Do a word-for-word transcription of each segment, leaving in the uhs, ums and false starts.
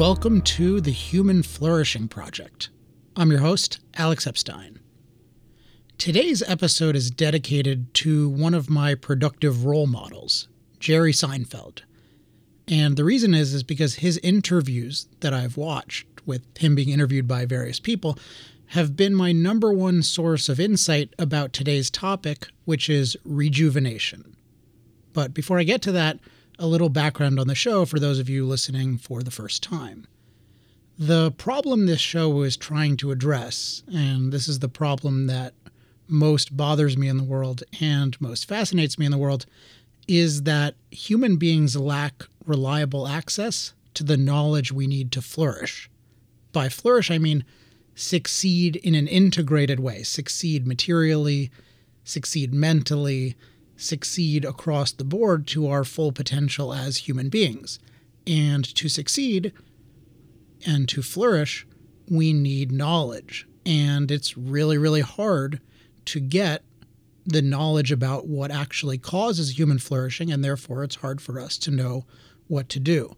Welcome to the Human Flourishing Project. I'm your host, Alex Epstein. Today's episode is dedicated to one of my productive role models, Jerry Seinfeld. And the reason is, is because his interviews that I've watched, with him being interviewed by various people, have been my number one source of insight about today's topic, which is rejuvenation. But before I get to that, a little background on the show for those of you listening for the first time. The problem this show is trying to address, and this is the problem that most bothers me in the world and most fascinates me in the world, is that human beings lack reliable access to the knowledge we need to flourish. By flourish, I mean succeed in an integrated way, succeed materially, succeed mentally, succeed across the board to our full potential as human beings. And to succeed and to flourish, we need knowledge. And it's really, really hard to get the knowledge about what actually causes human flourishing, and therefore it's hard for us to know what to do.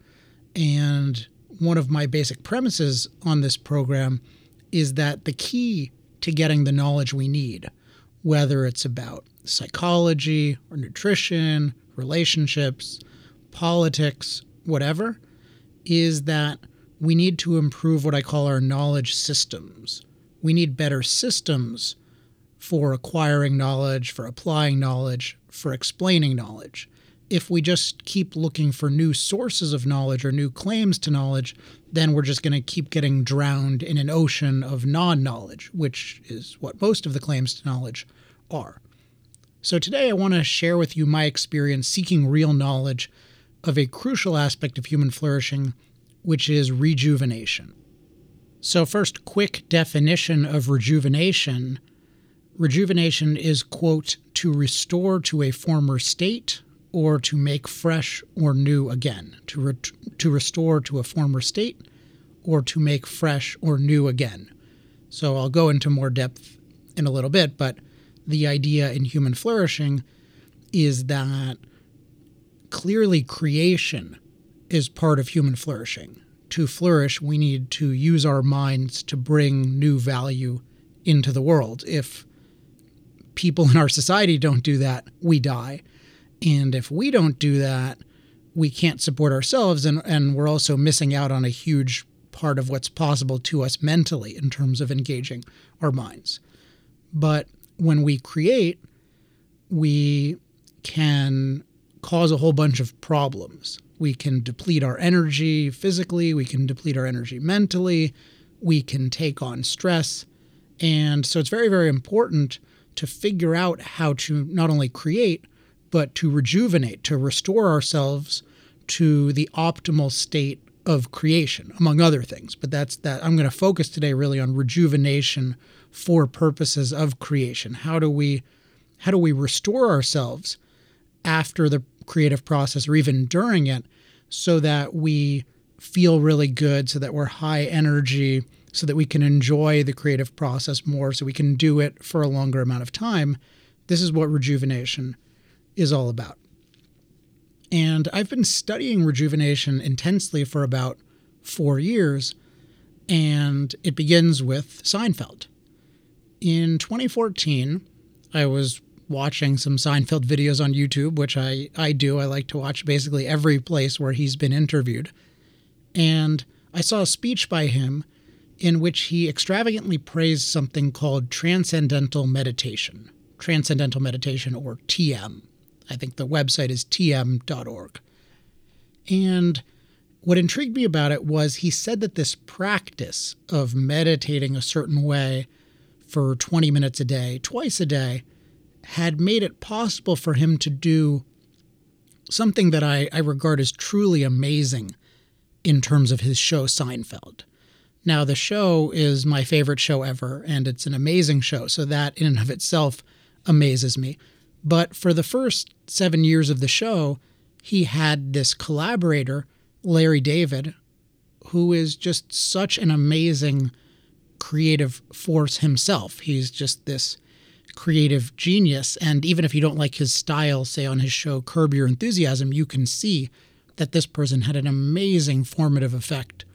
And one of my basic premises on this program is that the key to getting the knowledge we need, whether it's about psychology or nutrition, relationships, politics, whatever, is that we need to improve what I call our knowledge systems. We need better systems for acquiring knowledge, for applying knowledge, for explaining knowledge. If we just keep looking for new sources of knowledge or new claims to knowledge, then we're just going to keep getting drowned in an ocean of non-knowledge, which is what most of the claims to knowledge are. So today I want to share with you my experience seeking real knowledge of a crucial aspect of human flourishing, which is rejuvenation. So first, quick definition of rejuvenation. Rejuvenation is, quote, to restore to a former state or to make fresh or new again. To, re- to restore to a former state or to make fresh or new again. So I'll go into more depth in a little bit, but the idea in human flourishing is that clearly creation is part of human flourishing. To flourish, we need to use our minds to bring new value into the world. If people in our society don't do that, we die. And if we don't do that, we can't support ourselves, and, and we're also missing out on a huge part of what's possible to us mentally in terms of engaging our minds. But when we create, we can cause a whole bunch of problems. We can deplete our energy physically, we can deplete our energy mentally, we can take on stress. And so it's very, very important to figure out how to not only create, but to rejuvenate, to restore ourselves to the optimal state of creation, among other things. But that's that. I'm going to focus today really on rejuvenation for purposes of creation. How do we, how do we restore ourselves after the creative process or even during it so that we feel really good, so that we're high energy, so that we can enjoy the creative process more, so we can do it for a longer amount of time? This is what rejuvenation is all about. And I've been studying rejuvenation intensely for about four years, and it begins with Seinfeld. In twenty fourteen, I was watching some Seinfeld videos on YouTube, which I, I do. I like to watch basically every place where he's been interviewed. And I saw a speech by him in which he extravagantly praised something called transcendental meditation. Transcendental meditation, or T M. I think the website is T M dot org. And what intrigued me about it was he said that this practice of meditating a certain way for twenty minutes a day, twice a day, had made it possible for him to do something that I, I regard as truly amazing in terms of his show Seinfeld. Now, the show is my favorite show ever, and it's an amazing show, so that in and of itself amazes me. But for the first seven years of the show, he had this collaborator, Larry David, who is just such an amazing creative force himself. He's just this creative genius. And even if you don't like his style, say on his show Curb Your Enthusiasm, you can see that this person had an amazing formative effect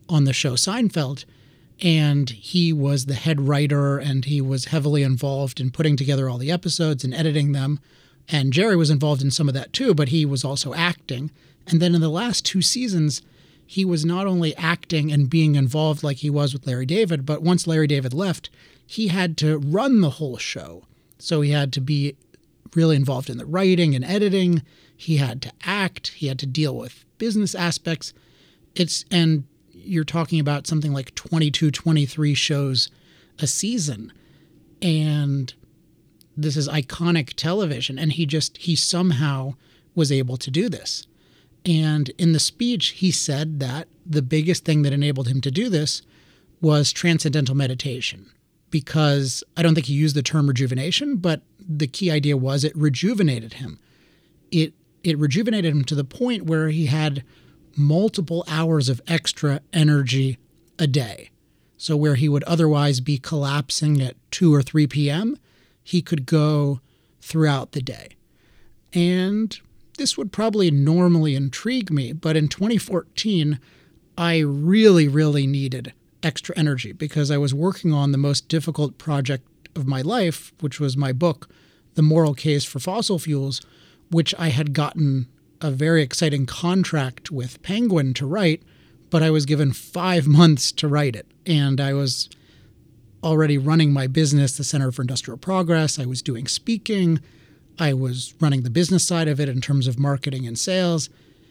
on the show Seinfeld, and he was the head writer, and he was heavily involved in putting together all the episodes and editing them. And Jerry was involved in some of that too, but he was also acting. And then in the last two seasons, he was not only acting and being involved like he was with Larry David, but once Larry David left, he had to run the whole show. So he had to be really involved in the writing and editing. He had to act. He had to deal with business aspects. It's and you're talking about something like twenty-two, twenty-three shows a season. And this is iconic television, and he just, he somehow was able to do this. And in the speech, he said that the biggest thing that enabled him to do this was transcendental meditation, because I don't think he used the term rejuvenation, but the key idea was it rejuvenated him. It, it rejuvenated him to the point where he had multiple hours of extra energy a day. So where he would otherwise be collapsing at two or three p.m., he could go throughout the day. And this would probably normally intrigue me, but in twenty fourteen, I really, really needed extra energy because I was working on the most difficult project of my life, which was my book, The Moral Case for Fossil Fuels, which I had gotten a very exciting contract with Penguin to write, but I was given five months to write it. And I was already running my business, the Center for Industrial Progress. I was doing speaking. I was running the business side of it in terms of marketing and sales.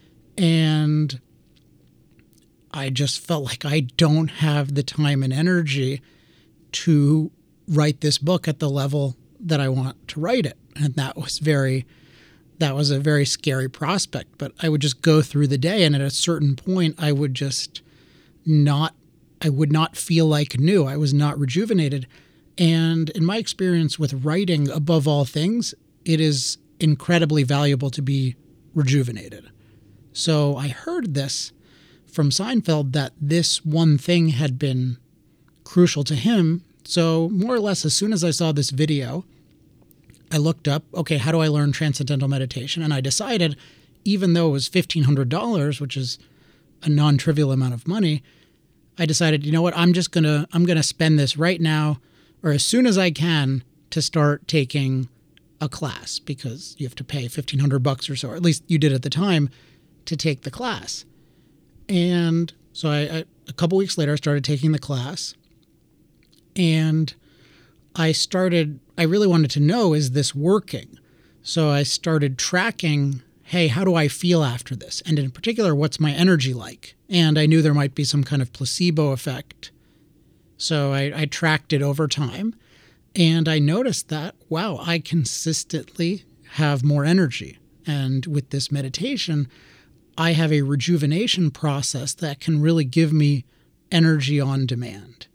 And I just felt like I don't have the time and energy to write this book at the level that I want to write it. And that was very, that was a very scary prospect. But I would just go through the day, and at a certain point, I would just not I would not feel like new. I was not rejuvenated. And in my experience with writing, above all things, it is incredibly valuable to be rejuvenated. So I heard this from Seinfeld, that this one thing had been crucial to him. So more or less, as soon as I saw this video, I looked up, okay, how do I learn transcendental meditation? And I decided, even though it was fifteen hundred dollars, which is a non-trivial amount of money, I decided, you know what, I'm just going to, I'm going to spend this right now, or as soon as I can, to start taking a class, because you have to pay fifteen hundred bucks or so, or at least you did at the time, to take the class. And so I, I a couple weeks later, I started taking the class, and I started, I really wanted to know, is this working? So I started tracking, hey, how do I feel after this? And in particular, what's my energy like? And I knew there might be some kind of placebo effect. So I, I tracked it over time, and I noticed that, wow, I consistently have more energy. And with this meditation, I have a rejuvenation process that can really give me energy on demand.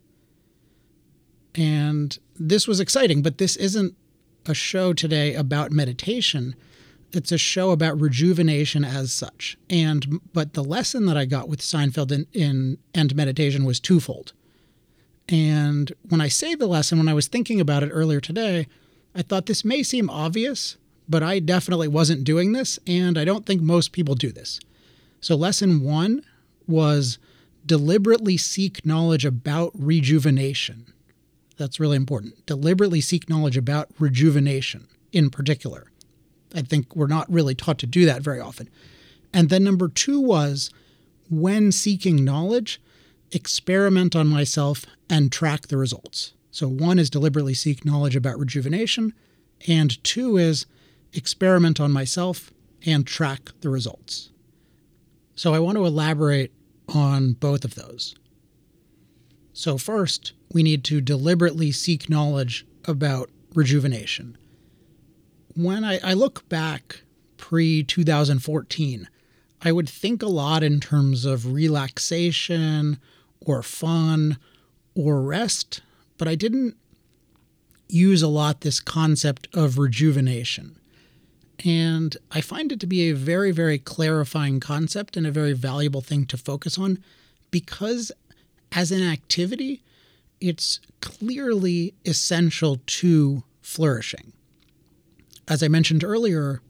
And this was exciting, but this isn't a show today about meditation. It's a show about rejuvenation as such. And but the lesson that I got with Seinfeld in, in and meditation was twofold. And when I say the lesson, when I was thinking about it earlier today, I thought this may seem obvious, but I definitely wasn't doing this, and I don't think most people do this. So lesson one was deliberately seek knowledge about rejuvenation. That's really important. Deliberately seek knowledge about rejuvenation in particular. I think we're not really taught to do that very often. And then number two was, when seeking knowledge, experiment on myself and track the results. So one is deliberately seek knowledge about rejuvenation, and two is experiment on myself and track the results. So I want to elaborate on both of those. So first, we need to deliberately seek knowledge about rejuvenation. When I, I look back pre twenty fourteen, I would think a lot in terms of relaxation or fun or rest, but I didn't use a lot this concept of rejuvenation. And I find it to be a very, very clarifying concept and a very valuable thing to focus on, because as an activity, it's clearly essential to flourishing. As I mentioned earlier,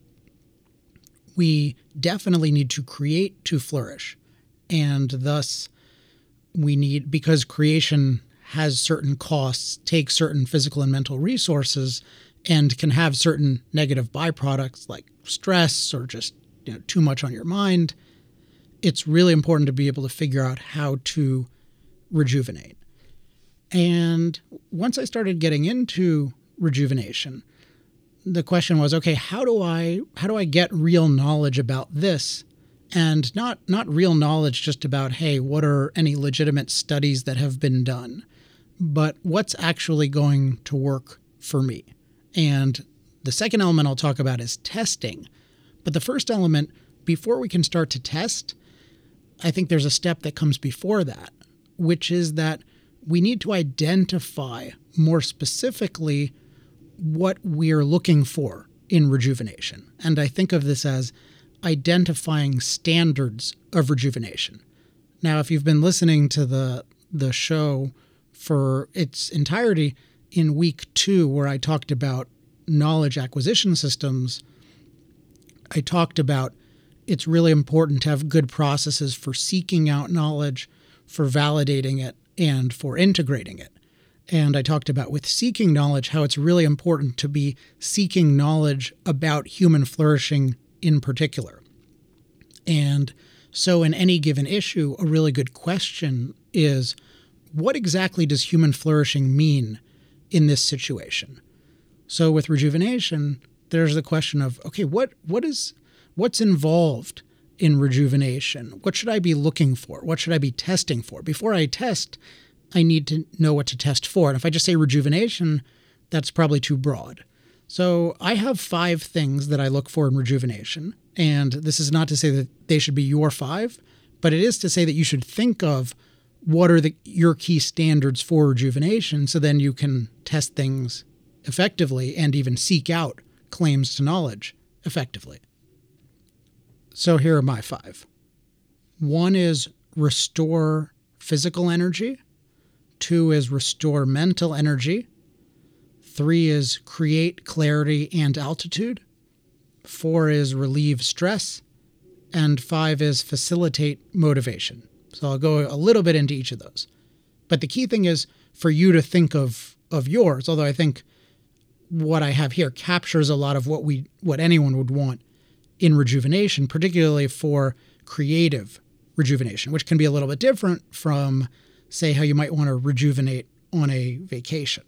we definitely need to create to flourish, and thus we need, because creation has certain costs, takes certain physical and mental resources, and can have certain negative byproducts like stress or just, you know, too much on your mind. It's really important to be able to figure out how to rejuvenate. And once I started getting into rejuvenation, the question was, okay, how do I how do I get real knowledge about this? And not not real knowledge just about, hey, what are any legitimate studies that have been done, but what's actually going to work for me. And the second element I'll talk about is testing. But the first element, before we can start to test, I think there's a step that comes before that, which is that we need to identify more specifically what we're looking for in rejuvenation. And I think of this as identifying standards of rejuvenation. Now, if you've been listening to the the show for its entirety, in week two, where I talked about knowledge acquisition systems, I talked about it's really important to have good processes for seeking out knowledge, for validating it, and for integrating it. And I talked about with seeking knowledge, how it's really important to be seeking knowledge about human flourishing in particular. And so in any given issue, a really good question is, what exactly does human flourishing mean in this situation? So with rejuvenation, there's the question of, okay, what what is what's involved in rejuvenation? What should I be looking for? What should I be testing for? Before I test, I need to know what to test for. And if I just say rejuvenation, that's probably too broad. So I have five things that I look for in rejuvenation. And this is not to say that they should be your five, but it is to say that you should think of what are the your key standards for rejuvenation, so then you can test things effectively and even seek out claims to knowledge effectively. So here are my five. One is restore physical energy. Two is restore mental energy. Three is create clarity and altitude. Four is relieve stress. And five is facilitate motivation. So I'll go a little bit into each of those. But the key thing is for you to think of, of yours, although I think what I have here captures a lot of what we what anyone would want in rejuvenation, particularly for creative rejuvenation, which can be a little bit different from, say, how you might want to rejuvenate on a vacation.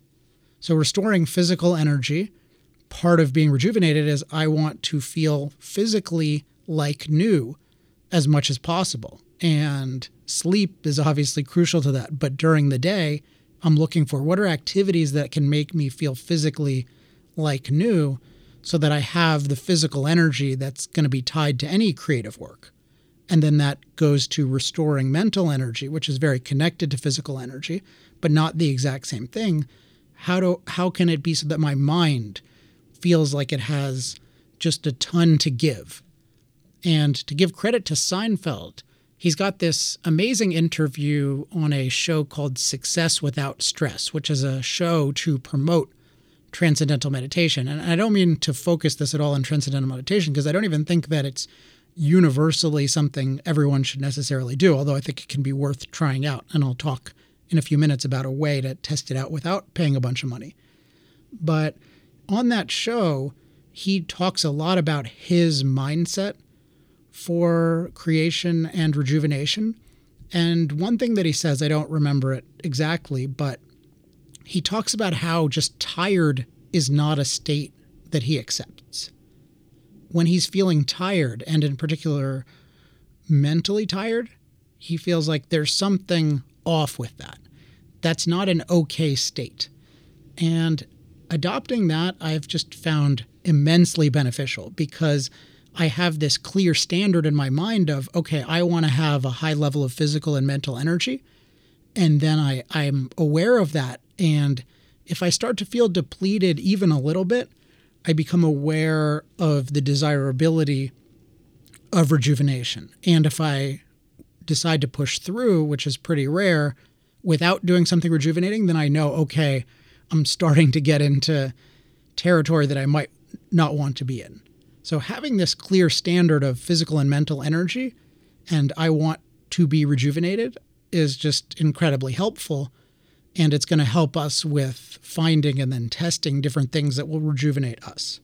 So restoring physical energy, part of being rejuvenated is I want to feel physically like new as much as possible. And sleep is obviously crucial to that. But during the day, I'm looking for what are activities that can make me feel physically like new so that I have the physical energy that's going to be tied to any creative work. And then that goes to restoring mental energy, which is very connected to physical energy, but not the exact same thing. How do how can it be so that my mind feels like it has just a ton to give? And to give credit to Seinfeld, he's got this amazing interview on a show called Success Without Stress, which is a show to promote transcendental meditation. And I don't mean to focus this at all on transcendental meditation, because I don't even think that it's universally something everyone should necessarily do, although I think it can be worth trying out. And I'll talk in a few minutes about a way to test it out without paying a bunch of money. But on that show, he talks a lot about his mindset for creation and rejuvenation. And one thing that he says, I don't remember it exactly, but he talks about how just tired is not a state that he accepts. When he's feeling tired, and in particular mentally tired, he feels like there's something off with that. That's not an okay state. And adopting that, I've just found immensely beneficial, because I have this clear standard in my mind of, okay, I want to have a high level of physical and mental energy. And then I, I'm aware of that. And if I start to feel depleted even a little bit, I become aware of the desirability of rejuvenation. And if I decide to push through, which is pretty rare, without doing something rejuvenating, then I know, okay, I'm starting to get into territory that I might not want to be in. So having this clear standard of physical and mental energy, and I want to be rejuvenated, is just incredibly helpful, and it's going to help us with finding and then testing different things that will rejuvenate us.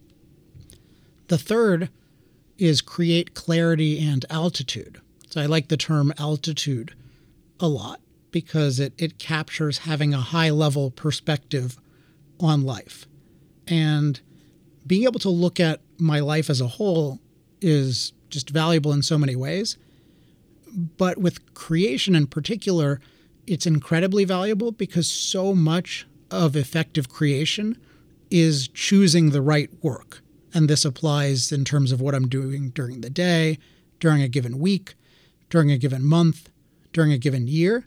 The third is create clarity and altitude. So I like the term altitude a lot because it, it captures having a high-level perspective on life. And being able to look at my life as a whole is just valuable in so many ways. But with creation in particular, it's incredibly valuable because so much of effective creation is choosing the right work. And this applies in terms of what I'm doing during the day, during a given week, during a given month, during a given year.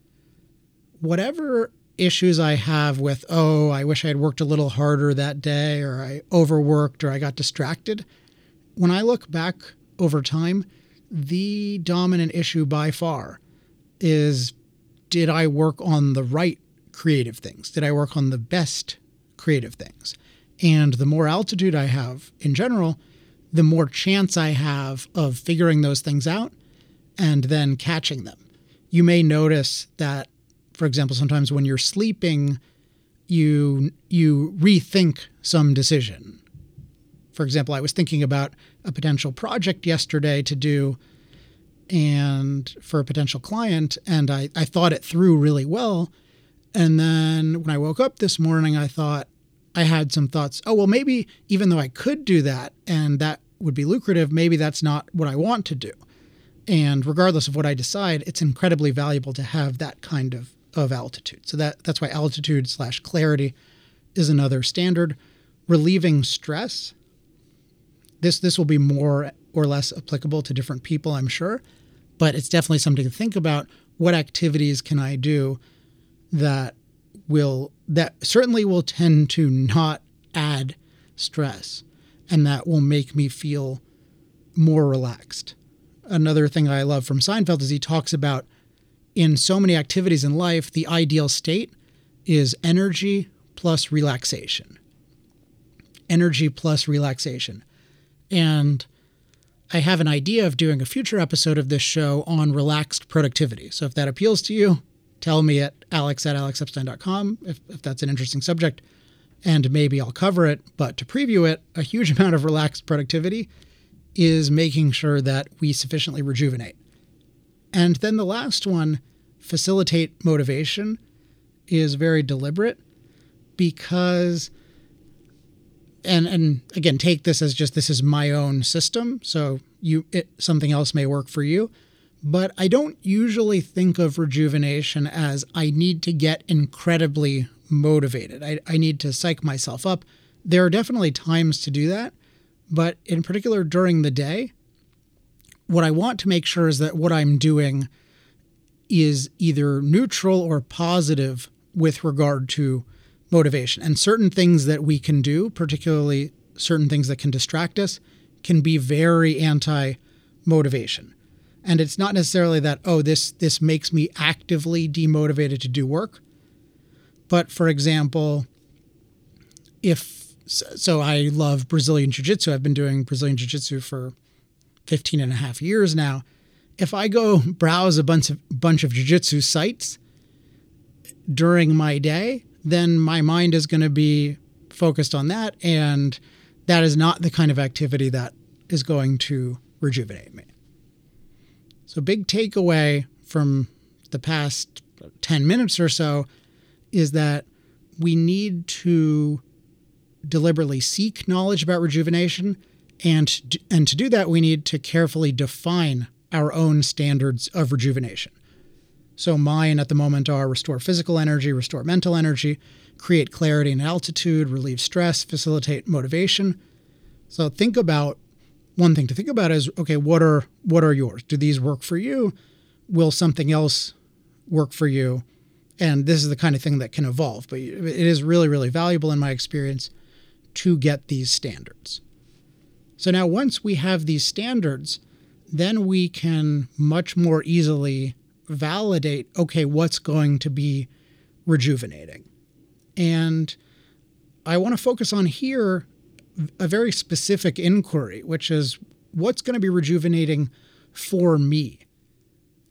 Whatever issues I have with, oh, I wish I had worked a little harder that day, or I overworked, or I got distracted, when I look back over time, the dominant issue by far is, did I work on the right creative things? Did I work on the best creative things? And the more altitude I have in general, the more chance I have of figuring those things out and then catching them. You may notice that, for example, sometimes when you're sleeping, you you rethink some decision. For example, I was thinking about a potential project yesterday to do and for a potential client, and I, I thought it through really well. And then when I woke up this morning, I thought, I had some thoughts, oh, well, maybe even though I could do that and that would be lucrative, maybe that's not what I want to do. And regardless of what I decide, it's incredibly valuable to have that kind of, of altitude. So that that's why altitude slash clarity is another standard. Relieving stress. This this will be more or less applicable to different people, I'm sure, but it's definitely something to think about. What activities can I do that will that certainly will tend to not add stress and that will make me feel more relaxed? Another thing I love from Seinfeld is he talks about in so many activities in life, the ideal state is energy plus relaxation. Energy plus relaxation. And I have an idea of doing a future episode of this show on relaxed productivity. So if that appeals to you, tell me at alex at alex epstein dot com if, if that's an interesting subject, and maybe I'll cover it. But to preview it, a huge amount of relaxed productivity is making sure that we sufficiently rejuvenate. And then the last one, facilitate motivation, is very deliberate because, and and again, take this as just this is my own system, so you it, something else may work for you. But I don't usually think of rejuvenation as I need to get incredibly motivated. I, I need to psych myself up. There are definitely times to do that, but in particular during the day, what I want to make sure is that what I'm doing is either neutral or positive with regard to motivation. And certain things that we can do, particularly certain things that can distract us, can be very anti-motivation. And it's not necessarily that, oh, this this makes me actively demotivated to do work. But for example, if, so I love Brazilian Jiu-Jitsu. I've been doing Brazilian Jiu-Jitsu for fifteen and a half years now. If I go browse a bunch of, bunch of Jiu-Jitsu sites during my day, then my mind is going to be focused on that. And that is not the kind of activity that is going to rejuvenate me. So big takeaway from the past ten minutes or so is that we need to deliberately seek knowledge about rejuvenation. And, and to do that, we need to carefully define our own standards of rejuvenation. So mine at the moment are restore physical energy, restore mental energy, create clarity and altitude, relieve stress, facilitate motivation. So think about, one thing to think about is, okay, what are what are yours? Do these work for you? Will something else work for you? And this is the kind of thing that can evolve. But it is really, really valuable in my experience to get these standards. So now once we have these standards, then we can much more easily validate, okay, what's going to be rejuvenating? And I want to focus on here a very specific inquiry, which is what's going to be rejuvenating for me?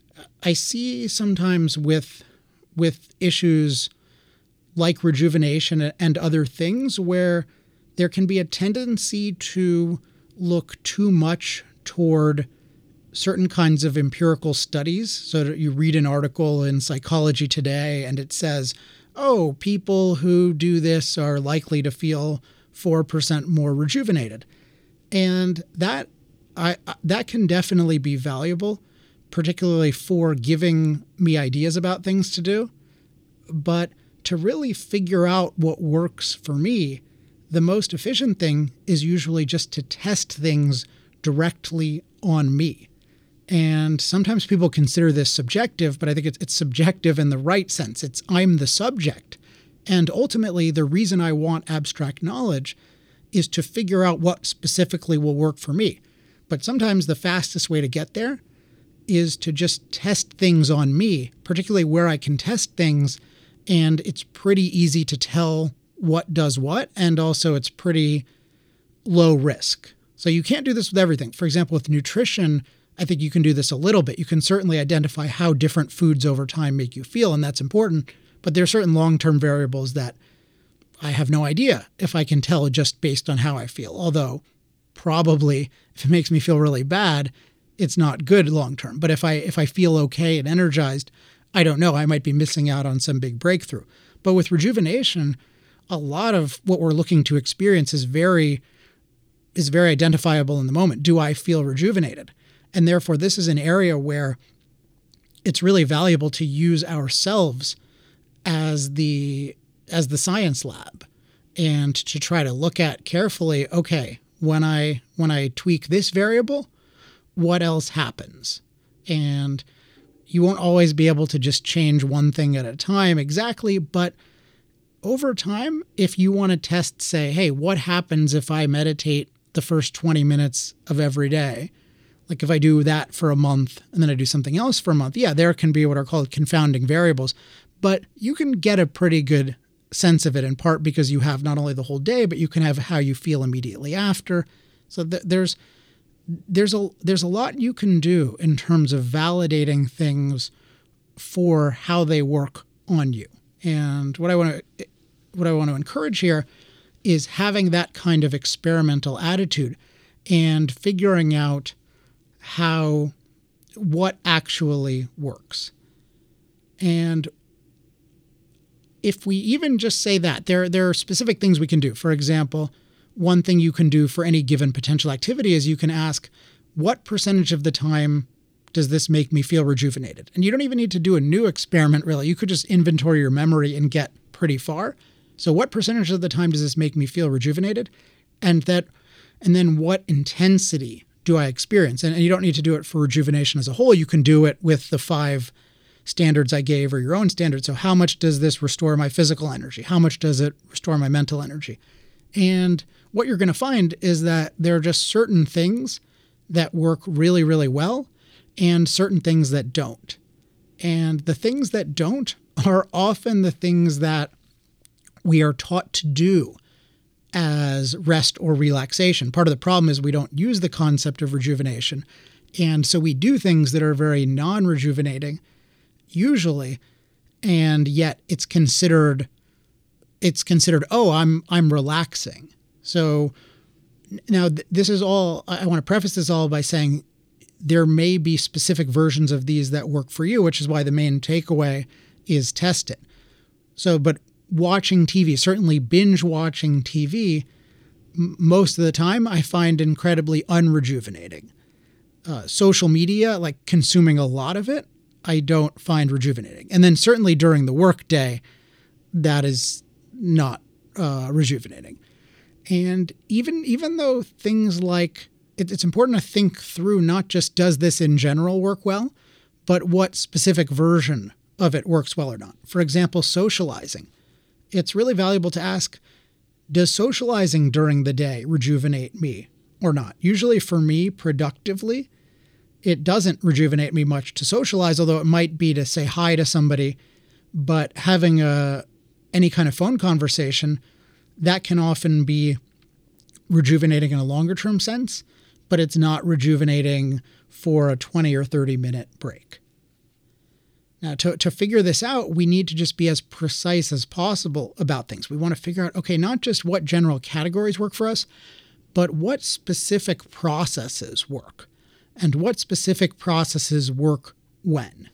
I see sometimes with with issues like rejuvenation and other things where there can be a tendency to look too much toward certain kinds of empirical studies. So that you read an article in Psychology Today and it says, oh, people who do this are likely to feel four percent more rejuvenated. And that I that can definitely be valuable, particularly for giving me ideas about things to do. But to really figure out what works for me, the most efficient thing is usually just to test things directly on me. And sometimes people consider this subjective, but I think it's, it's subjective in the right sense. It's I'm the subject. And ultimately, the reason I want abstract knowledge is to figure out what specifically will work for me. But sometimes the fastest way to get there is to just test things on me, particularly where I can test things. And it's pretty easy to tell what does what. And also it's pretty low risk. So you can't do this with everything. For example, with nutrition, I think you can do this a little bit. You can certainly identify how different foods over time make you feel, and that's important. But there are certain long-term variables that I have no idea if I can tell just based on how I feel. Although probably if it makes me feel really bad, it's not good long-term. But if I if I feel okay and energized, I don't know. I might be missing out on some big breakthrough. But with rejuvenation, a lot of what we're looking to experience is very is very identifiable in the moment. Do I feel rejuvenated? And therefore, this is an area where it's really valuable to use ourselves as the as the science lab and to try to look at carefully, okay, when I when I tweak this variable, what else happens? And you won't always be able to just change one thing at a time exactly, but over time, if you want to test, say, hey, what happens if I meditate the first twenty minutes of every day? Like if I do that for a month and then I do something else for a month, yeah, there can be what are called confounding variables. But you can get a pretty good sense of it, in part because you have not only the whole day, but you can have how you feel immediately after. So th- there's there's a there's a lot you can do in terms of validating things for how they work on you. And what I want to what I want to encourage here is having that kind of experimental attitude and figuring out how, what actually works. And if we even just say that, there, there are specific things we can do. For example, one thing you can do for any given potential activity is you can ask, what percentage of the time does this make me feel rejuvenated? And you don't even need to do a new experiment, really. You could just inventory your memory and get pretty far. So what percentage of the time does this make me feel rejuvenated? And that, and then what intensity do I experience? And, and you don't need to do it for rejuvenation as a whole. You can do it with the five standards I gave or your own standards. So how much does this restore my physical energy? How much does it restore my mental energy? And what you're going to find is that there are just certain things that work really, really well and certain things that don't. And the things that don't are often the things that we are taught to do as rest or relaxation. Part of the problem is we don't use the concept of rejuvenation. And so we do things that are very non-rejuvenating, usually, and yet it's considered, it's considered, oh, I'm I'm relaxing. So now th- this is all, I want to preface this all by saying there may be specific versions of these that work for you, which is why the main takeaway is test it. So, but watching T V, certainly binge watching T V, m- most of the time I find incredibly unrejuvenating. Uh, social media, like consuming a lot of it, I don't find rejuvenating. And then certainly during the workday, that is not uh, rejuvenating. And even even though things like, it, it's important to think through not just does this in general work well, but what specific version of it works well or not. For example, socializing. It's really valuable to ask, does socializing during the day rejuvenate me or not? Usually for me, productively, it doesn't rejuvenate me much to socialize, although it might be to say hi to somebody. But having a any kind of phone conversation, that can often be rejuvenating in a longer term sense, but it's not rejuvenating for a twenty or thirty minute break. Now, to, to figure this out, we need to just be as precise as possible about things. We want to figure out, okay, not just what general categories work for us, but what specific processes work and what specific processes work when.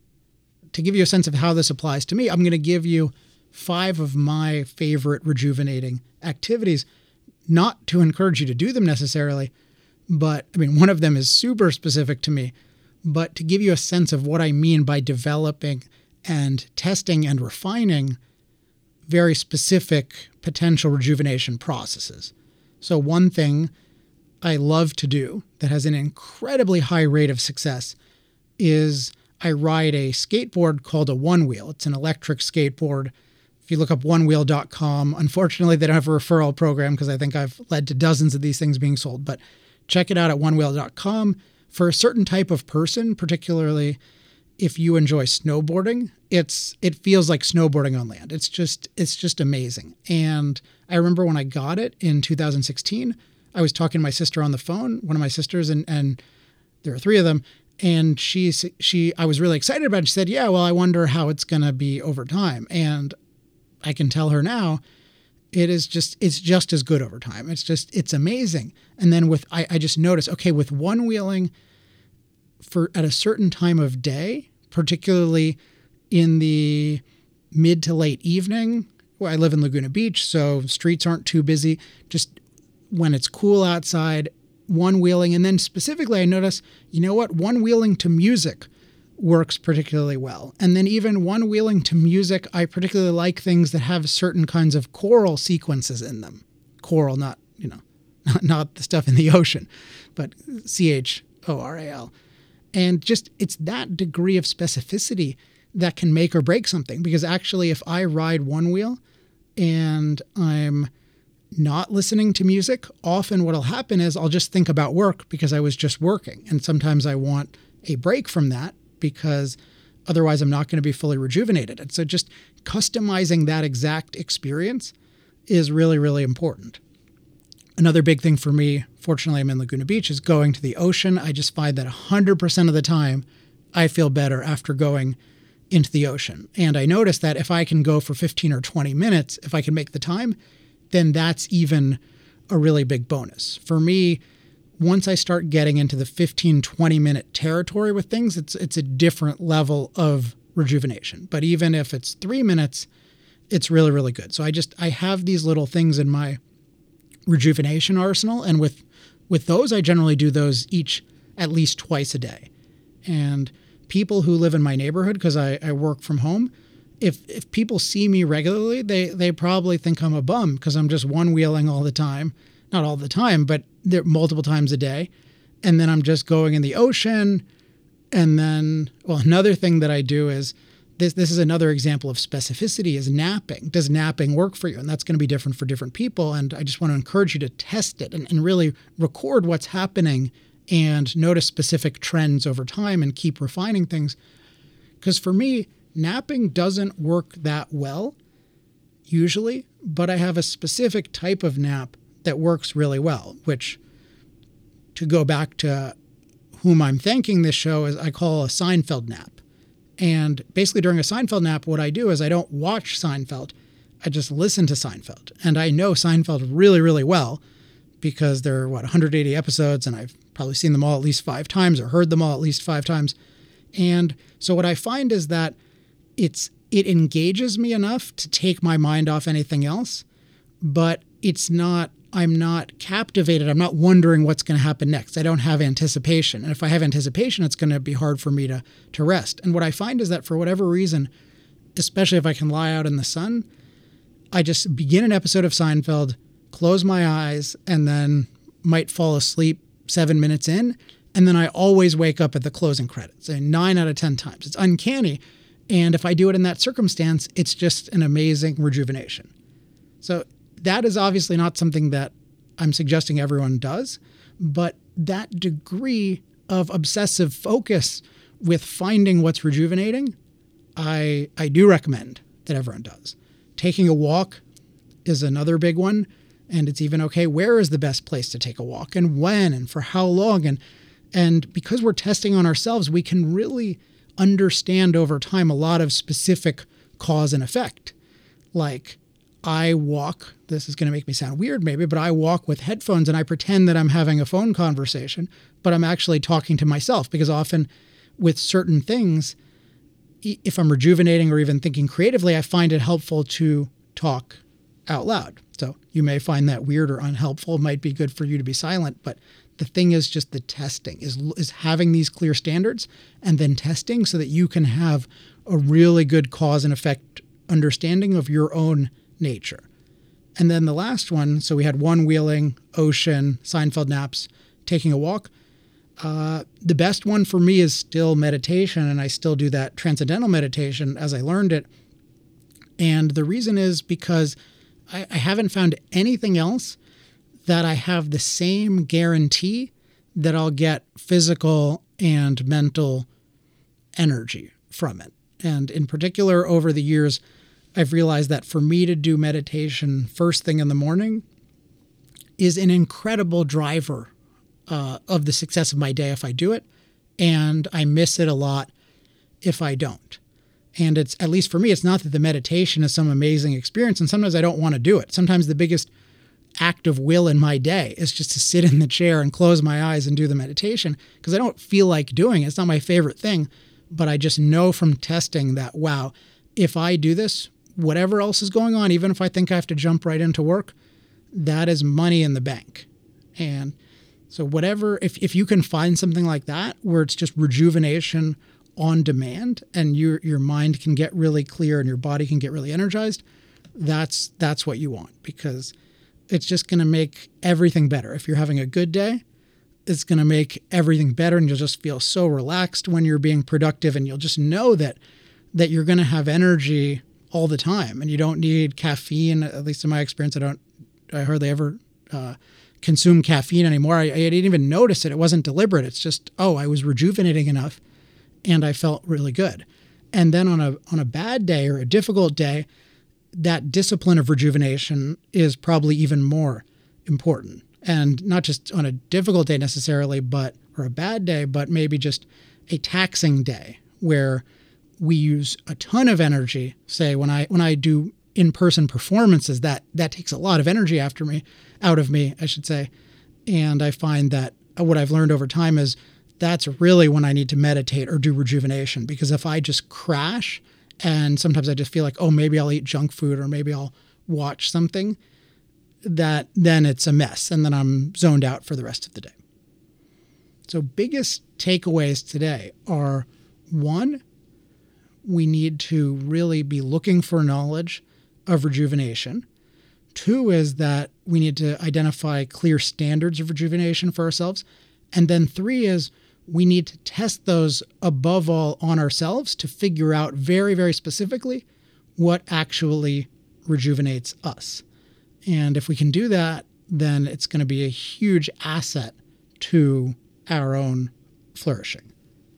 To give you a sense of how this applies to me, I'm going to give you five of my favorite rejuvenating activities, not to encourage you to do them necessarily, but I mean, one of them is super specific to me, but to give you a sense of what I mean by developing and testing and refining very specific potential rejuvenation processes. So one thing I love to do that has an incredibly high rate of success is I ride a skateboard called a One Wheel. It's an electric skateboard. If you look up one wheel dot com, unfortunately, they don't have a referral program because I think I've led to dozens of these things being sold, but check it out at one wheel dot com. For a certain type of person, particularly if you enjoy snowboarding, it's it feels like snowboarding on land. It's just it's just amazing. And I remember when I got it in two thousand sixteen, I was talking to my sister on the phone, one of my sisters, and and there are three of them. And she she I was really excited about it. She said, "Yeah, well, I wonder how it's going to be over time." And I can tell her now, it is just it's just as good over time. It's just it's amazing. And then with I, I just noticed, okay, with one wheeling for at a certain time of day, particularly in the mid to late evening. Well, I live in Laguna Beach, so streets aren't too busy. Just when it's cool outside, one wheeling. And then specifically, I notice, you know what? One wheeling to music works particularly well. And then even one wheeling to music, I particularly like things that have certain kinds of choral sequences in them. Choral, not, you know, not, not the stuff in the ocean, but C H O R A L. And just it's that degree of specificity that can make or break something. Because actually, if I ride one wheel and I'm not listening to music, often what'll happen is I'll just think about work because I was just working. And sometimes I want a break from that because otherwise I'm not going to be fully rejuvenated. And so just customizing that exact experience is really, really important. Another big thing for me, fortunately I'm in Laguna Beach, is going to the ocean. I just find that one hundred percent of the time I feel better after going into the ocean. And I notice that if I can go for fifteen or twenty minutes, if I can make the time, then that's even a really big bonus. For me, once I start getting into the fifteen, twenty minute territory with things, it's it's a different level of rejuvenation. But even if it's three minutes, it's really, really good. So I just, I have these little things in my rejuvenation arsenal. And with, with those, I generally do those each at least twice a day. And people who live in my neighborhood, because I, I work from home, If if people see me regularly, they they probably think I'm a bum because I'm just one-wheeling all the time. Not all the time, but there multiple times a day. And then I'm just going in the ocean. And then, well, another thing that I do is, this this is another example of specificity, is napping. Does napping work for you? And that's going to be different for different people. And I just want to encourage you to test it and, and really record what's happening and notice specific trends over time and keep refining things. Because for me, napping doesn't work that well, usually, but I have a specific type of nap that works really well, which, to go back to whom I'm thanking this show, is I call a Seinfeld nap. And basically during a Seinfeld nap, what I do is I don't watch Seinfeld, I just listen to Seinfeld. And I know Seinfeld really, really well because there are, what, one hundred eighty episodes, and I've probably seen them all at least five times or heard them all at least five times. And so what I find is that It's it engages me enough to take my mind off anything else, but it's not, I'm not captivated. I'm not wondering what's going to happen next. I don't have anticipation. And if I have anticipation, it's going to be hard for me to, to rest. And what I find is that for whatever reason, especially if I can lie out in the sun, I just begin an episode of Seinfeld, close my eyes, and then might fall asleep seven minutes in. And then I always wake up at the closing credits, and nine out of ten times. It's uncanny. And if I do it in that circumstance, it's just an amazing rejuvenation. So that is obviously not something that I'm suggesting everyone does, but that degree of obsessive focus with finding what's rejuvenating, I I do recommend that everyone does. Taking a walk is another big one, and it's even, okay, where is the best place to take a walk and when and for how long? And, and because we're testing on ourselves, we can really understand over time a lot of specific cause and effect. Like I walk, this is going to make me sound weird maybe, but I walk with headphones and I pretend that I'm having a phone conversation, but I'm actually talking to myself, because often with certain things, if I'm rejuvenating or even thinking creatively, I find it helpful to talk out loud. So you may find that weird or unhelpful. It might be good for you to be silent, but the thing is just the testing, is, is having these clear standards and then testing so that you can have a really good cause and effect understanding of your own nature. And then the last one, so we had one wheeling, ocean, Seinfeld naps, taking a walk. Uh, the best one for me is still meditation, and I still do that transcendental meditation as I learned it. And the reason is because I, I haven't found anything else that I have the same guarantee that I'll get physical and mental energy from it. And in particular, over the years, I've realized that for me to do meditation first thing in the morning is an incredible driver uh, of the success of my day if I do it, and I miss it a lot if I don't. And it's, at least for me, it's not that the meditation is some amazing experience, and sometimes I don't want to do it. Sometimes the biggest act of will in my day is just to sit in the chair and close my eyes and do the meditation, because I don't feel like doing it. It's not my favorite thing, but I just know from testing that, wow, if I do this, whatever else is going on, even if I think I have to jump right into work, that is money in the bank. And so whatever, if, if you can find something like that where it's just rejuvenation on demand and your your mind can get really clear and your body can get really energized, that's that's what you want, because it's just going to make everything better. If you're having a good day, it's going to make everything better, and you'll just feel so relaxed when you're being productive, and you'll just know that that you're going to have energy all the time, and you don't need caffeine. At least in my experience, I don't, I hardly ever uh, consume caffeine anymore. I, I didn't even notice it. It wasn't deliberate. It's just, oh, I was rejuvenating enough and I felt really good. And then on a on a bad day or a difficult day, that discipline of rejuvenation is probably even more important. And not just on a difficult day necessarily, but or a bad day, but maybe just a taxing day where we use a ton of energy. Say when I when I do in-person performances, that that takes a lot of energy after me, out of me, I should say. And I find that what I've learned over time is that's really when I need to meditate or do rejuvenation, because if I just crash, and sometimes I just feel like, oh, maybe I'll eat junk food or maybe I'll watch something, that then it's a mess, and then I'm zoned out for the rest of the day. So biggest takeaways today are, one, we need to really be looking for knowledge of rejuvenation. Two is that we need to identify clear standards of rejuvenation for ourselves. And then three is we need to test those above all on ourselves to figure out very, very specifically what actually rejuvenates us. And if we can do that, then it's going to be a huge asset to our own flourishing.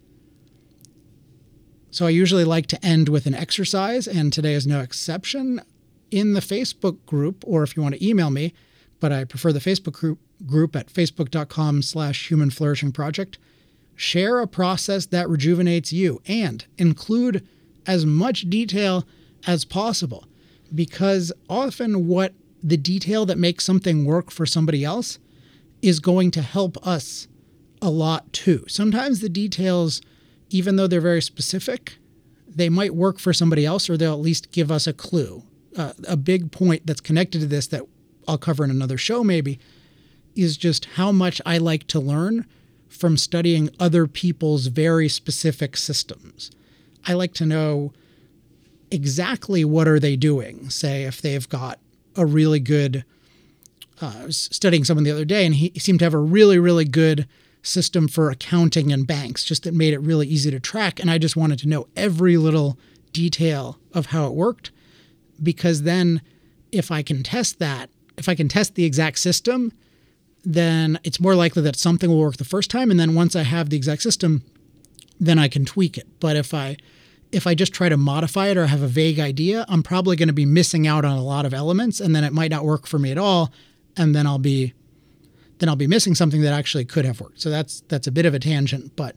So I usually like to end with an exercise, and today is no exception. In the Facebook group, or if you want to email me, but I prefer the Facebook group, group at facebook.com slash human flourishing project, share a process that rejuvenates you and include as much detail as possible, because often what the detail that makes something work for somebody else is going to help us a lot too. Sometimes the details, even though they're very specific, they might work for somebody else, or they'll at least give us a clue. Uh, a big point that's connected to this that I'll cover in another show maybe is just how much I like to learn from studying other people's very specific systems. I like to know exactly what are they doing. Say if they've got a really good, uh, I was studying someone the other day, and he seemed to have a really, really good system for accounting and banks, just that made it really easy to track. And I just wanted to know every little detail of how it worked, because then if I can test that, if I can test the exact system, then it's more likely that something will work the first time. And then once I have the exact system, then I can tweak it. But if I if I just try to modify it or have a vague idea, I'm probably going to be missing out on a lot of elements, and then it might not work for me at all. And then I'll be then I'll be missing something that actually could have worked. So that's that's a bit of a tangent, but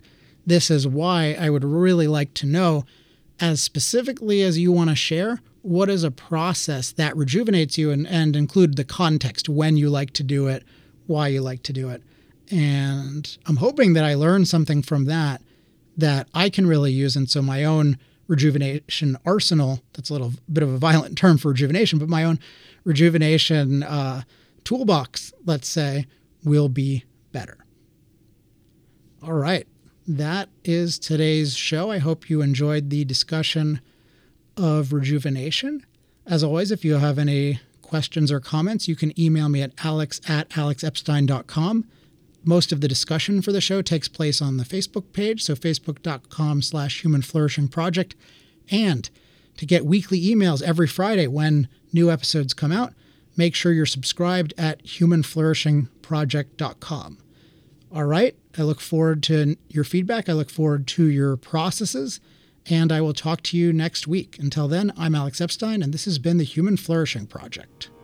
This is why I would really like to know, as specifically as you want to share, what is a process that rejuvenates you, and, and include the context, when you like to do it, why you like to do it. And I'm hoping that I learn something from that that I can really use. And so my own rejuvenation arsenal, that's a little bit of a violent term for rejuvenation, but my own rejuvenation uh, toolbox, let's say, will be better. All right. That is today's show. I hope you enjoyed the discussion of rejuvenation. As always, if you have any questions or comments, you can email me at alex at alex epstein dot com. Most of the discussion for the show takes place on the Facebook page, so facebook.com slash human flourishing project. And to get weekly emails every Friday when new episodes come out, make sure you're subscribed at human flourishing project dot com. All right. I look forward to your feedback. I look forward to your processes, and I will talk to you next week. Until then, I'm Alex Epstein, and this has been the Human Flourishing Project.